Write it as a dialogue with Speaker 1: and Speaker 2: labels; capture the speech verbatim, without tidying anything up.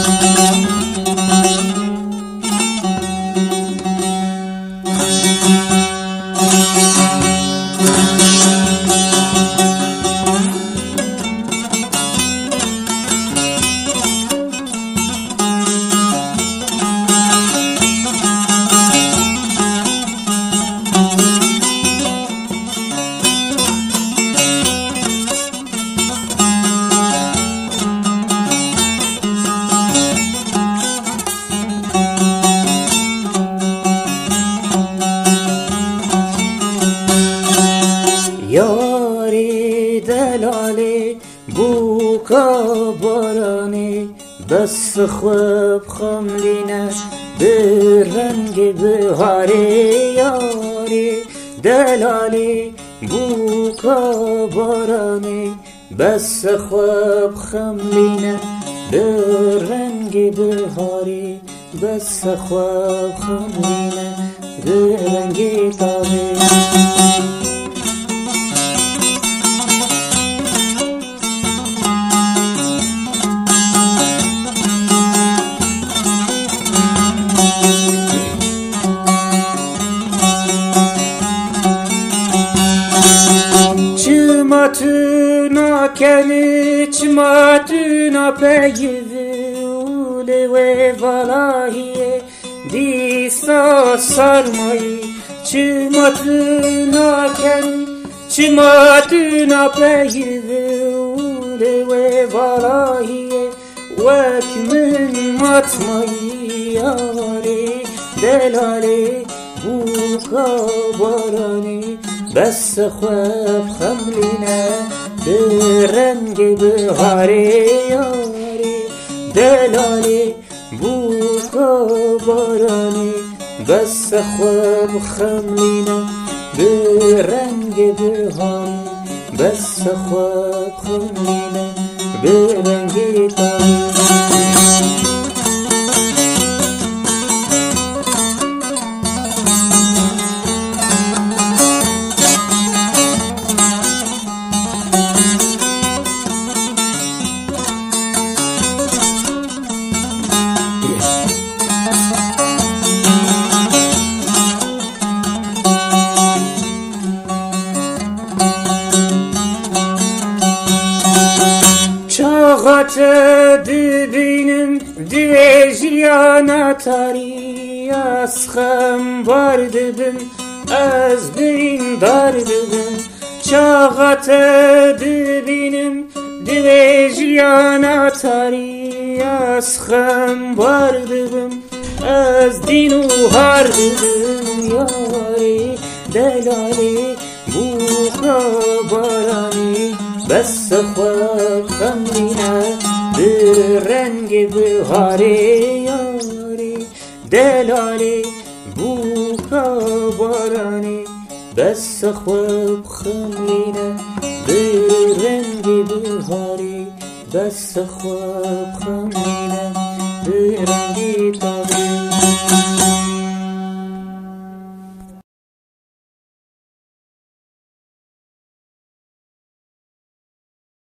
Speaker 1: یاری دلالی بوکا بارانی بس خوب خملینه به رنگ بهاری یاری دلالی بوکا بارانی بس خوب خملینه به رنگ بهاری بس خوب خملینه به رنگ تابی Çmatına keni çmatına pegivi ule ve valahiye disa sarmayı çmatına keni çmatına pegivi ule ve valahiye vekmin matmayı yari delali buka barani بس خواب خملنا برنگ بهاری یاری دلالی بوکا بارانی بس خواب خملنا برنگ بهاری بس خواب خملنا برنگ تاری Çağat dibinin divejiyana tari asxam var dibim az bin dar dibim Çağat dibinin divejiyana tari asxam var dibim az dinu har dibim yari delali buka barani بس خواب خملنا برنگ بهاری یاری دلالی بوکا بارانی بس خواب خملنا برنگ بهاری بس خواب خملنا برنگ تابی